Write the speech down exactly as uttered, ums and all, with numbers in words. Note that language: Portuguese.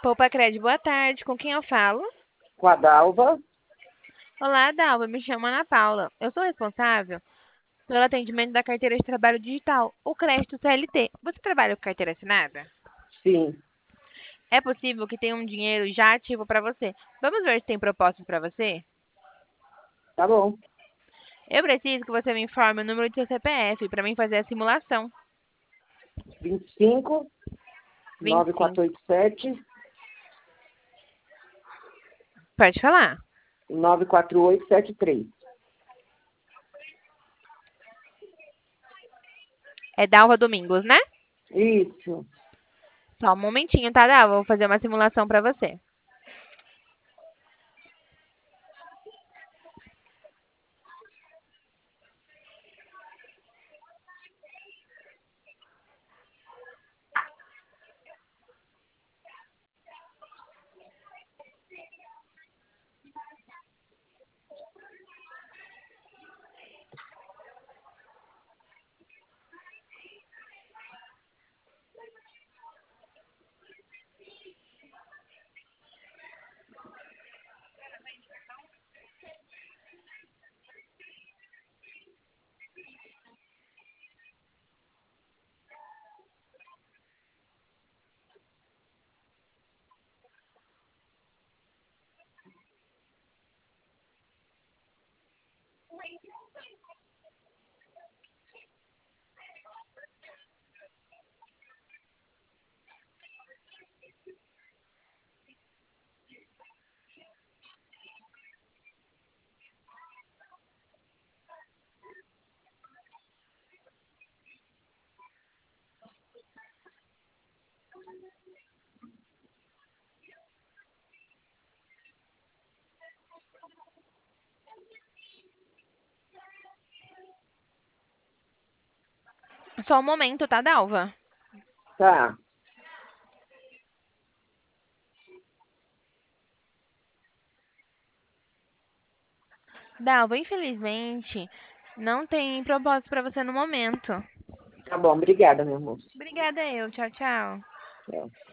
Poupa Crédito, boa tarde. Com quem eu falo? Com a Dalva. Olá, Dalva. Me chamo Ana Paula. Eu sou responsável pelo atendimento da carteira de trabalho digital, o crédito C L T. Você trabalha com carteira assinada? Sim, É possível que tenha um dinheiro já ativo para você. Vamos ver se tem propostas para você? tá bom. Eu preciso que você me informe o número de seu C P F para mim fazer a simulação. vinte e cinco, Vinte nove e quatro cinco. oito sete, Pode falar. nove quatro oito sete três. É Dalva Domingos, né? Isso. Só um momentinho, tá, Dalva? Vou fazer uma simulação para você. Só um momento, tá, Dalva? Tá. Dalva, infelizmente, não tem propósito para você no momento. Tá bom, obrigada, meu amor. Obrigada eu. Tchau, tchau. Tchau.